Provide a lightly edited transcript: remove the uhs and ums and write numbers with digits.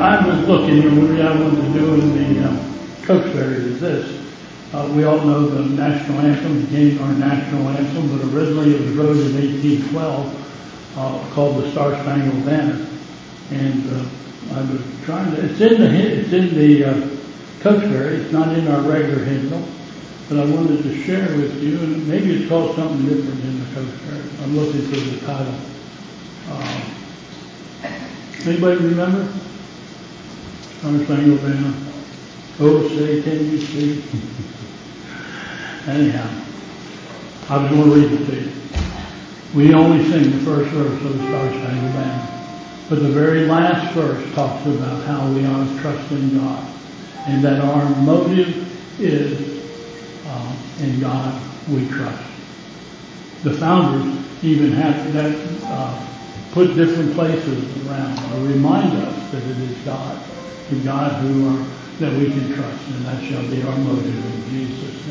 I was looking, and what I wanted to do in the Cokesbury is this. We all know the national anthem became our national anthem, but originally it was wrote in 1812, called the Star Spangled Banner. And I was trying to, it's in the Cokesbury, it's not in our regular hymnal, but I wanted to share with you, and maybe it's called something different in the Cokesbury. I'm looking for the title. Anybody remember? Star Spangled Banner. Oh, say, can you see? Anyhow, I was going to read it to you. We only sing the first verse of the Star Spangled Banner. But the very last verse talks about how we ought to trust in God. And that our motive is in God we trust. The founders even have that put different places around to remind us that it is God, the God that we can trust, and that shall be our motive in Jesus' name.